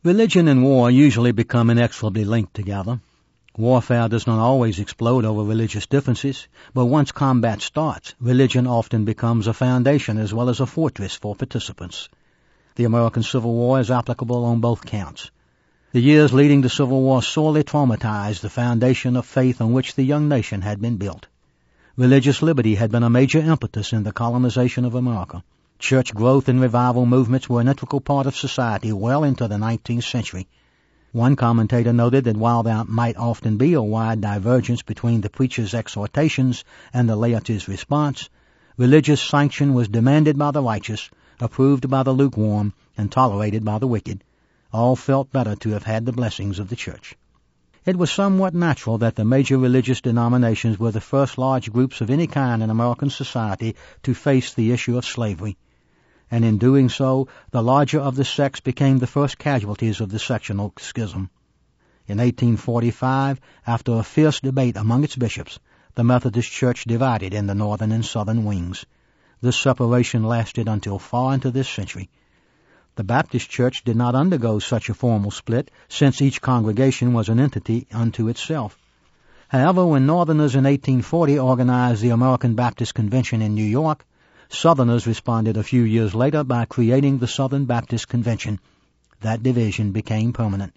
Religion and war usually become inexorably linked together. Warfare does not always explode over religious differences, but once combat starts, religion often becomes a foundation as well as a fortress for participants. The American Civil War is applicable on both counts. The years leading the Civil War sorely traumatized the foundation of faith on which the young nation had been built. Religious liberty had been a major impetus in the colonization of America. Church growth and revival movements were an integral part of society well into the 19th century. One commentator noted that while there might often be a wide divergence between the preacher's exhortations and the laity's response, religious sanction was demanded by the righteous, approved by the lukewarm, and tolerated by the wicked. All felt better to have had the blessings of the church. It was somewhat natural that the major religious denominations were the first large groups of any kind in American society to face the issue of slavery, and in doing so, the larger of the sects became the first casualties of the sectional schism. In 1845, after a fierce debate among its bishops, the Methodist Church divided in the northern and southern wings. This separation lasted until far into this century. The Baptist Church did not undergo such a formal split, since each congregation was an entity unto itself. However, when Northerners in 1840 organized the American Baptist Convention in New York, Southerners responded a few years later by creating the Southern Baptist Convention. That division became permanent.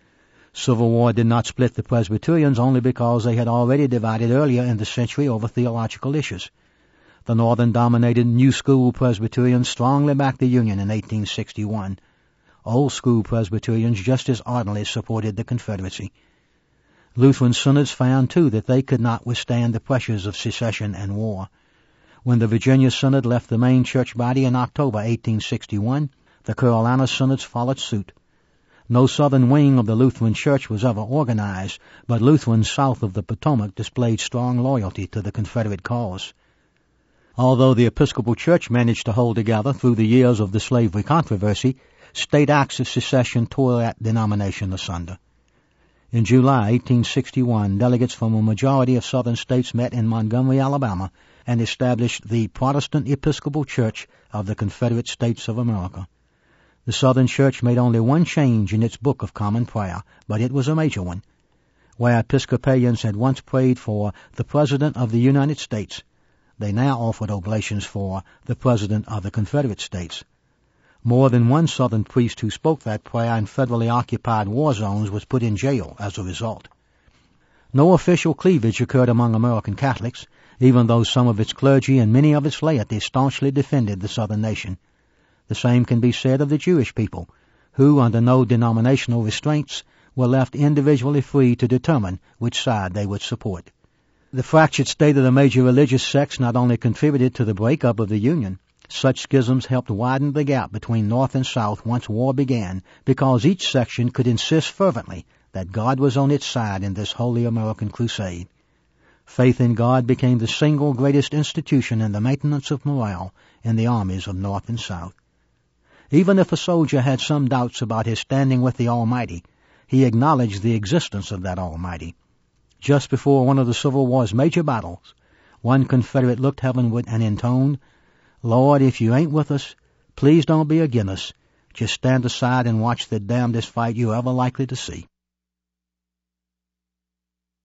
Civil War did not split the Presbyterians only because they had already divided earlier in the century over theological issues. The Northern-dominated New School Presbyterians strongly backed the Union in 1861. Old School Presbyterians just as ardently supported the Confederacy. Lutheran synods found, too, that they could not withstand the pressures of secession and war. When the Virginia Synod left the main church body in October 1861, the Carolina synods followed suit. No southern wing of the Lutheran Church was ever organized, but Lutherans south of the Potomac displayed strong loyalty to the Confederate cause. Although the Episcopal Church managed to hold together through the years of the slavery controversy, state acts of secession tore that denomination asunder. In July 1861, delegates from a majority of southern states met in Montgomery, Alabama, and established the Protestant Episcopal Church of the Confederate States of America. The Southern Church made only one change in its Book of Common Prayer, but it was a major one. Where Episcopalians had once prayed for the President of the United States, they now offered oblations for the President of the Confederate States. More than one Southern priest who spoke that prayer in federally occupied war zones was put in jail as a result. No official cleavage occurred among American Catholics, even though some of its clergy and many of its laity staunchly defended the Southern nation. The same can be said of the Jewish people, who, under no denominational restraints, were left individually free to determine which side they would support. The fractured state of the major religious sects not only contributed to the breakup of the Union, such schisms helped widen the gap between North and South once war began, because each section could insist fervently that God was on its side in this holy American crusade. Faith in God became the single greatest institution in the maintenance of morale in the armies of North and South. Even if a soldier had some doubts about his standing with the Almighty, he acknowledged the existence of that Almighty. Just before one of the Civil War's major battles, one Confederate looked heavenward and intoned, "Lord, if you ain't with us, please don't be agin us. Just stand aside and watch the damnedest fight you're ever likely to see."